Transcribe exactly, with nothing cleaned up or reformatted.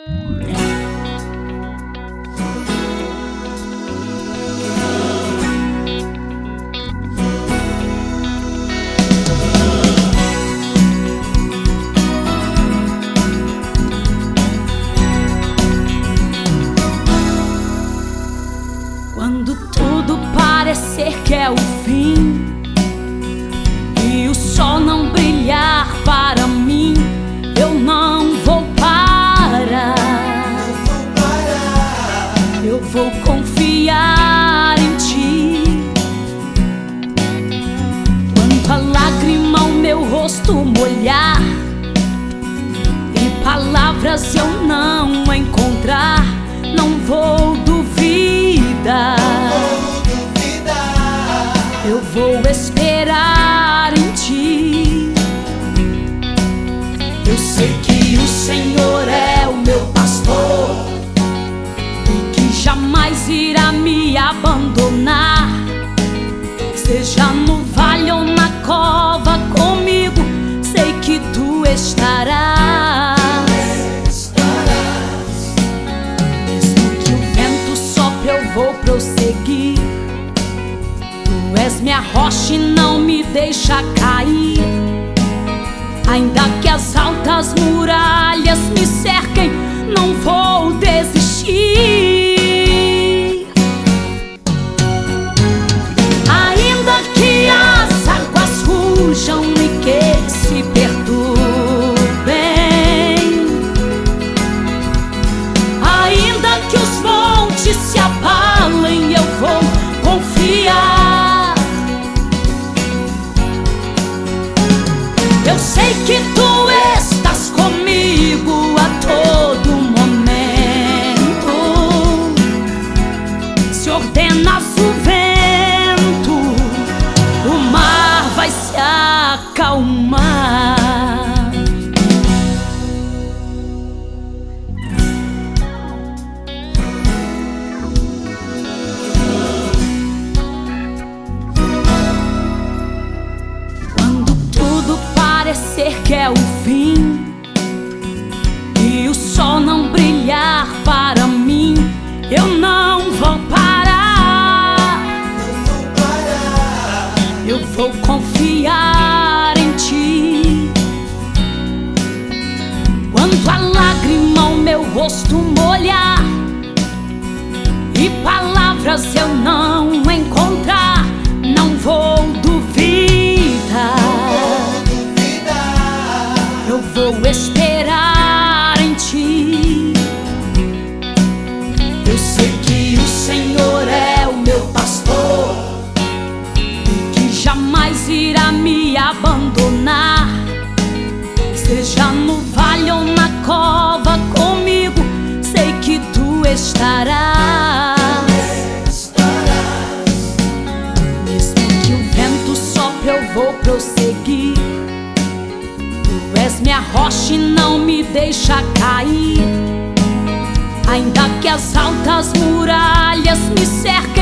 Quando tudo parecer que é o fim e o sol não brilhar para mim, eu não vou parar. Eu vou confiar em ti. Quando a lágrima o meu rosto molhar e palavras eu não encontrar, não vou duvidar. Eu vou esperar em ti. Eu sei que o Senhor é o meu pastor e que jamais irá me abandonar. Seja no vale ou na cova comigo, sei que tu estarás. Mesmo que o vento sopre, eu vou prosseguir. Tu és minha rocha e não me deixa cair. Ainda que as altas muralhas me cerquem, não vou desistir. Ainda que as águas rujam e que se perturbem, ainda que os montes se abalem, eu vou confiar. Eu sei que tu estás comigo a todo momento. Se ordenas o vento, o mar vai se acalmar. Parecer que é o fim e o sol não brilhar para mim, eu não vou parar. Eu vou confiar em ti. Quando a lágrima o meu rosto molhar e palavras eu não encontrar, não vou duvidar. Eu vou esperar em ti. Eu sei que o Senhor é o meu pastor e que jamais irá me abandonar. Seja no vale ou na cova comigo, sei que tu estarás. Mesmo que o vento sopre, eu vou prosseguir. Tu és minha rocha e não me deixa cair. Ainda que as altas muralhas me cerquem,